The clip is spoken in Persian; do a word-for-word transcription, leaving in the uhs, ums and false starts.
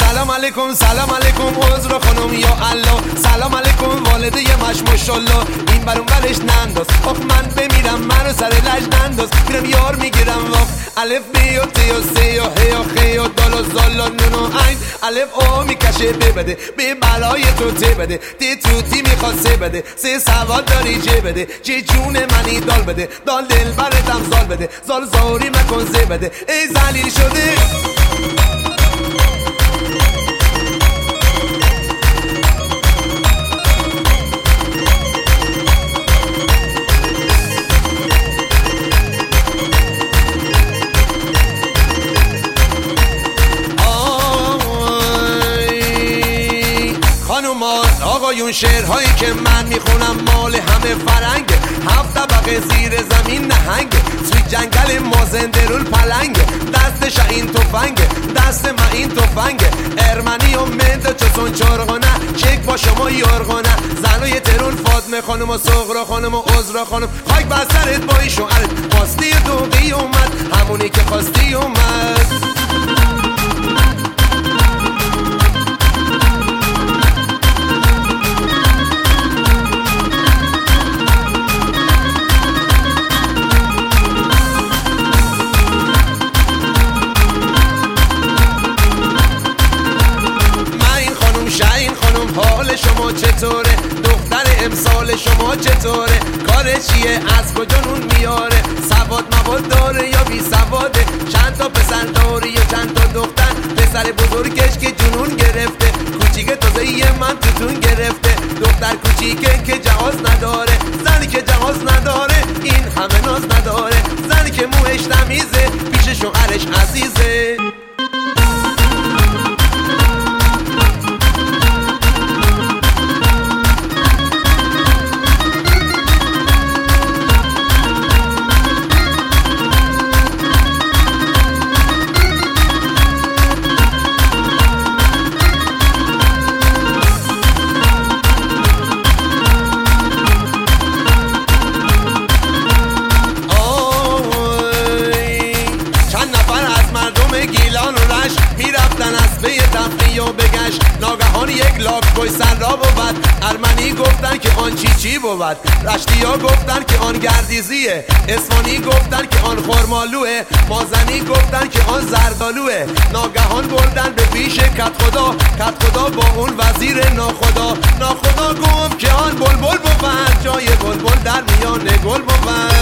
سلام علیکم سلام علیکم عذر خانم یا الله، سلام علیکم والده مش ماشالله. این برون برش ننداز آخ من بمیرم منو سر لج ننداز، میرم یار میگیرم واف الف بی و تی و سی و هی و خی و دال و زال و نون و عین الف او میکشه ببده به بلای تو ته بده تی توتی میخواد سه بده سه سواد داری جه بده جه جون منی دال بده دال دل برتم زال بده زال زاری مکن زه بده ای زلیل شده. آقایون شعرهایی که من میخونم مال همه فرنگه، هفت طبقه زیر زمین نهنگه، توی جنگل ما زنده رول پلنگه، دست شاین تفنگه دست ما این تفنگه، ارمنی و مند چسون چرغانه چک با شما یارغانه، زنای ترون فاطمه خانم و صغرا خانم و عذرا خانم خاک بر سرت با این شوهرت خواستی دوقی اومد همونی که خواستی اومد. حال شما چطوره؟ دختر امسال شما چطوره؟ کار چیه؟ از کجا نون میاره؟ سواد مواد داره یا بی سواده؟ چند تا پسر داری یا چند تا دختر؟ پسر بزرگش که جنون گرفته، کوچیک تازه یه من توتون گرفته، دختر کوچیکه که جهاز نداره، زنی که جهاز نداره این همه ناز نداره، زنی که موهش تمیزه پیش شوهرش عزیزه. گیلان و رش میرفتن از به تفریح و بگشت، ناگهان یک لاک بای سر را بود، ارمنی گفتن که آن چی چی بود، رشتی ها گفتن که آن گردیزیه، اسفانی گفتن که آن خرمالوه، مازنی گفتن که آن زردالوه، ناگهان بردن به پیش کت خدا، کت خدا با اون وزیر ناخدا، ناخدا گفت که آن بلبل بود، جای بلبل در میان گل بود.